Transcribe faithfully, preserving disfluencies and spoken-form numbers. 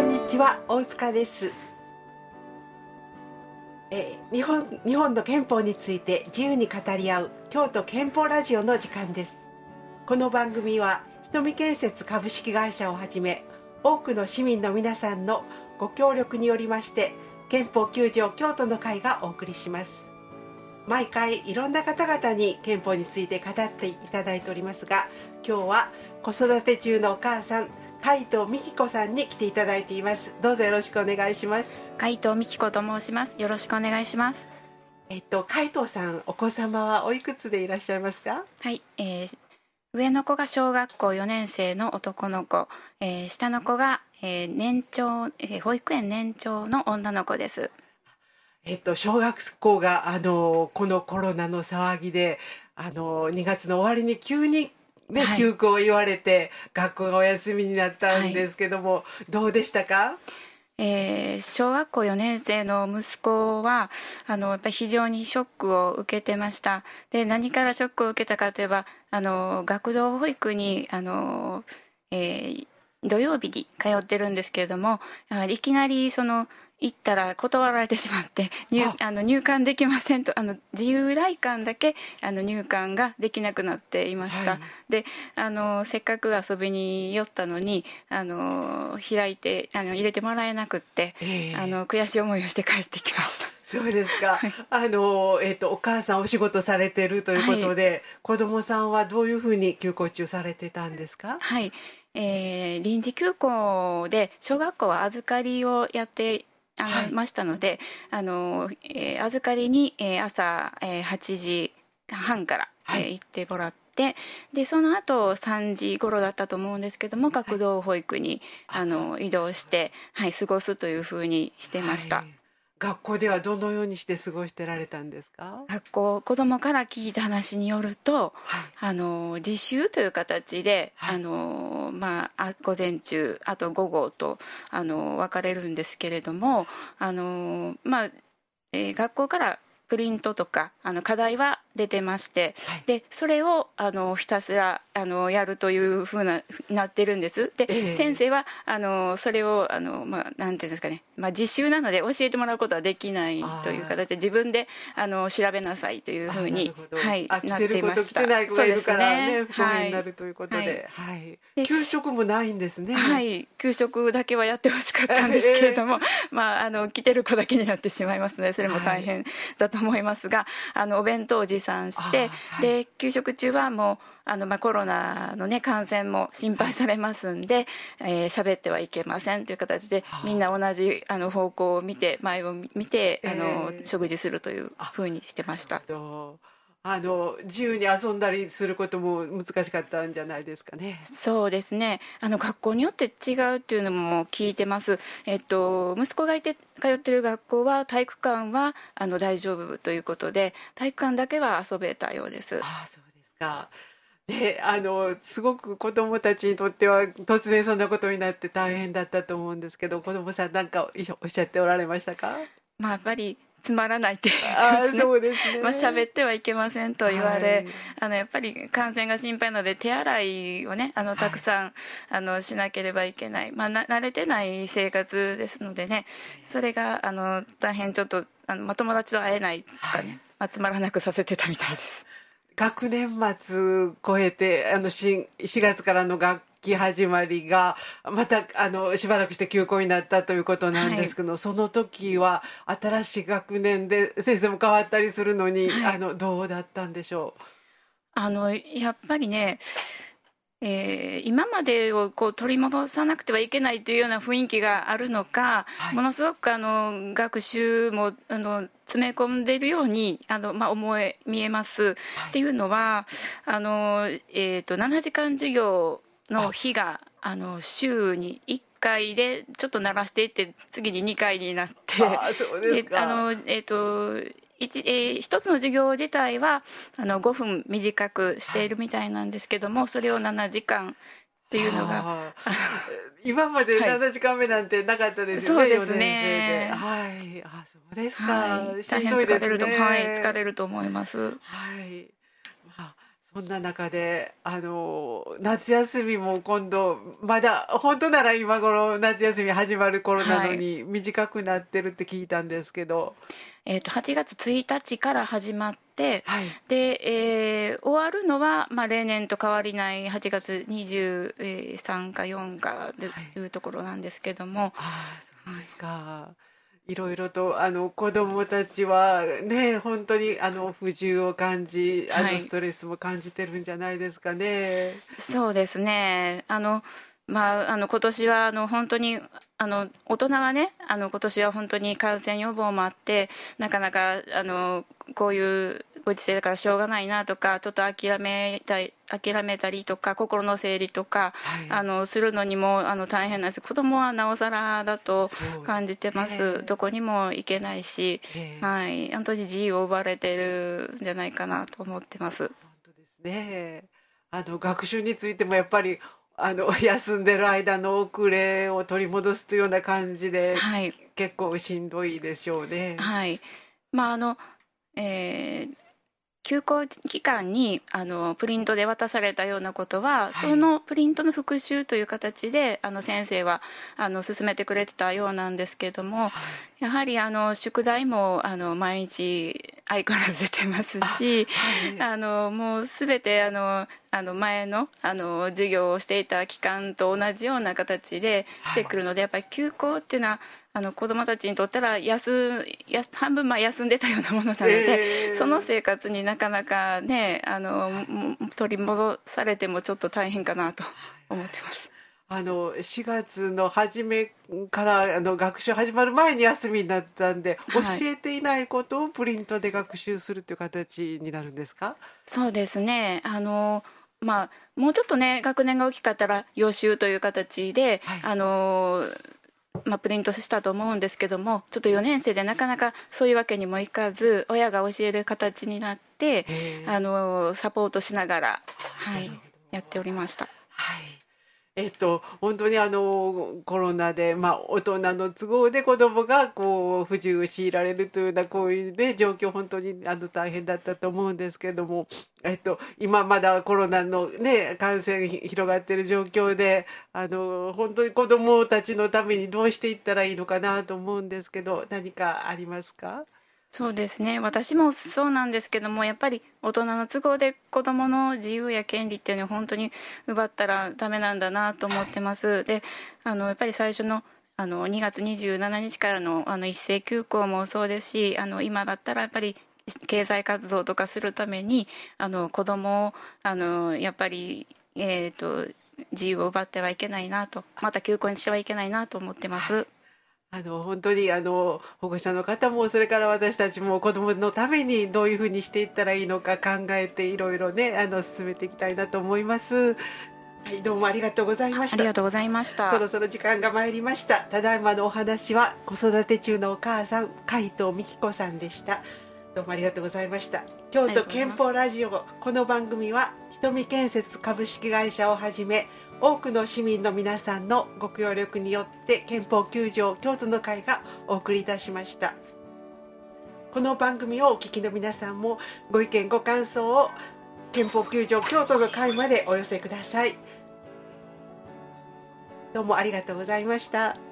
にちは、大塚です。えー、日本、日本の憲法について自由に語り合う京都憲法ラジオの時間です。この番組は瞳建設株式会社をはじめ多くの市民の皆さんのご協力によりまして憲法きゅう条京都の会がお送りします。毎回いろんな方々に憲法について語っていただいておりますが、今日は子育て中のお母さん海藤美希子さんに来ていただいています。どうぞよろしくお願いします。 海藤美希子と申します。よろしくお願いします。 えっと海藤さん、お子様はおいくつでいらっしゃいますか？ はい、えー、上の子が小学校よねん生の男の子、えー、下の子が、えー、年長、えー、保育園年長の女の子です。 えっと小学校があのこのコロナの騒ぎであのにがつの終わりに急にね、はい、休校を言われて学校がお休みになったんですけども、はい、どうでしたか？ えー、小学校よねん生の息子はあのやっぱり非常にショックを受けてました。で、何からショックを受けたかといえば、あの学童保育にあの、えー、土曜日に通ってるんですけれども、やはりいきなりその行ったら断られてしまって 入, あの入館できませんと、あの自由来館だけあの入館ができなくなっていました、はい、であのせっかく遊びに寄ったのにあの開いてあの入れてもらえなくって、えー、あの悔しい思いをして帰ってきました。 そうですか、はい、あのえー、とお母さんお仕事されてるということで、はい、子どもさんはどういうふうに休校中されてたんですか？ はい、えー、臨時休校で小学校は預かりをやってあの、はい、ましたので、あの、えー、預かりに、えー、朝、えー、はちじはんから、はい、えー、行ってもらって、でその後さんじ頃だったと思うんですけども、学童保育に、はい、あの移動して、はい、過ごすというふうにしてました。はい、 学校ではどのようにして過ごしてられたんですか？ 学校、子どもから聞いた話によると、はい、あの自習という形で、はい、あのまあ、午前中あと午後とあの分かれるんですけれども、あの、まあえー、学校からプリントとかあの課題は出てまして、はい、でそれをあのひたすらあのやるというふうななってるんです。で、えー、先生はあのそれをあの、まあ、なんていうんですかね、まあ、実習なので教えてもらうことはできないという形で自分であの調べなさいというふうに、はい、なっていました。 来てない子がいるからね、不公平になるということで、はいはいはい、給食もないんですね。 はい、給食だけはやってほしかったんですけれども、えーまあ、あの来てる子だけになってしまいますのでそれも大変だと思いますが、はい、あのお弁当を持参して、はい、で給食中はもうあの、まあ、コロナの、ね、感染も心配されますんで、はい、えー、喋ってはいけませんという形で、みんな同じあの方向を見て前を見てあの、えー、食事するというふうにしてました。 あの自由に遊んだりすることも難しかったんじゃないですかね。 そうですね、あの学校によって違うっていうのも聞いてます。えっと、息子がいて通っている学校は体育館はあの大丈夫ということで体育館だけは遊べたようです。 ああ、そうですか。で、あのすごく子どもたちにとっては突然そんなことになって大変だったと思うんですけど、子どもさん何かおっしゃっておられましたか？ まあ、やっぱりつまらないっていう、ね、 あ、そうですね、 まあ、喋ってはいけませんと言われ、はい、あのやっぱり感染が心配なので手洗いをねあのたくさん、はい、あのしなければいけない、まあ、な慣れてない生活ですのでね、それがあの大変ちょっとあの、まあ、友達と会えないとかね、はい、まあ、つまらなくさせてたみたいです。 学年末超えてあのしがつからの学期始まりがまたあのしばらくして休校になったということなんですけど、はい、その時は新しい学年で先生も変わったりするのに、はい、あのどうだったんでしょう？ あのやっぱりね、えー、今までをこう取り戻さなくてはいけないというような雰囲気があるのか、はい、ものすごくあの学習もあの詰め込んでいるようにあの、まあ、思え見えます、はい、っていうのはあの、えー、とななじかん授業の日があの週にいっかいでちょっと鳴らしていって次ににかいになって、 あ、そうですか。 であの、えーと一えー、一つの授業自体はあのごふん短くしているみたいなんですけども、それをななじかんっていうのが今までななじかんめなんてなかったですよね、はい、 そうですね、 よねん生で、はい、あ、そうですか、 はい、 しんどいですね。 大変疲れると、はい、疲れると思います。 はい、まあ、 そんな中であの夏休みも今度まだ本当なら今頃夏休み始まる頃なのはい。 に短くなってるって聞いたんですけど。 えーと、はちがつついたちから始まって、 はい。 で、えー終わるのは、まあ、例年と変わりないはちがつにじゅうさんかよんかはい。 というところなんですけども、 ああ、そうはい、 ですか。いろいろとあの子供たちはね、本当にあの不自由を感じ、あはい、 のストレスも感じてるんじゃないですかね。 そうですね。あの、まあ、あの今年はあの本当にあの大人はね、あの今年は本当に感染予防もあって、なかなかあのこういうご時世だからしょうがないなとか、ちょっと諦めたい諦めたりとか、心の整理とかはい。 あのするのにもあの大変なんです。子供はなおさらだとそうです感じてます。どね。 こにも行けないし、 ええ、 はい、本当に自由を奪われてるんじゃないかなと思ってます。 本当ですね。あの学習についてもやっぱりあの休んでる間の遅れを取り戻すというような感じではい、 結構しんどいでしょうね。 はい。まああのえー休校期間にあのプリントで渡されたようなことは、そはい。 のプリントの復習という形であの先生はあの進めてくれてたようなんですけども、 はい。 やはりあの宿題もあの毎日相変わらず出てますあ、 し、 はい。 あのもう全てあのあの前のあの授業をしていた期間と同じような形でしはい。 てくるので、やっぱり休校っていうのはあの子どもたちにとったら休や半分まあ休んでたようなものなので、そのええ、 生活になかなかねあのも取り戻されてもちょっと大変かなと思ってます。 あのしがつの初めからあの学習始まる前に休みになったんで、教はい、 えていないことをプリントで学習するという形になるんですか？ そうですね。あのまあもうちょっとね学年が大きかったら予習という形ではい。 あのまあ、プリントしたと思うんですけども、ちょっとよねん生でなかなかそういうわけにもいかず、親が教える形になってへあえ。 のサポートしながら、 あ、 はい、 なるほやっておりました。 はい。えっと、本当にあの、コロナで、まあ、大人の都合で子供がこう、不自由を強いられるというような、こういうね、状況、本当にあの、大変だったと思うんですけども、えっと、今まだコロナのね、感染ひ広がっている状況で、あの、本当に子供たちのためにどうしていったらいいのかなと思うんですけど、何かありますか？ そうですね、私もそうなんですけども、やっぱり大人の都合で子どもの自由や権利っていうのを本当に奪ったらダメなんだなと思ってます。で、あのやっぱり最初のあのにがつにじゅうしちにちからのあの一斉休校もそうですし、あの今だったらやっぱり経済活動とかするためにあの子どもをあのやっぱり、えーと、自由を奪ってはいけないなと、また休校にしてはいけないなと思ってまはい。 す。 あの、本当にあの、保護者の方も、それから私たちも子供のためにどういうふうにしていったらいいのか考えて、いろいろね、あの、進めていきたいなと思います。はい、どうもありがとうございました。 ありがとうございました。 そろそろ時間が参りました。ただいまのお話は、子育て中のお母さん、海藤美希子さんでした。どうもありがとうございました。京ありが都憲とうございます。 法ラジオ、この番組は、瞳建設株式会社をはじめ、多くの市民の皆さんのご協力によって憲法きゅう条京都の会がお送りいたしました。この番組をお聞きの皆さんもご意見ご感想を憲法きゅう条京都の会までお寄せください。どうもありがとうございました。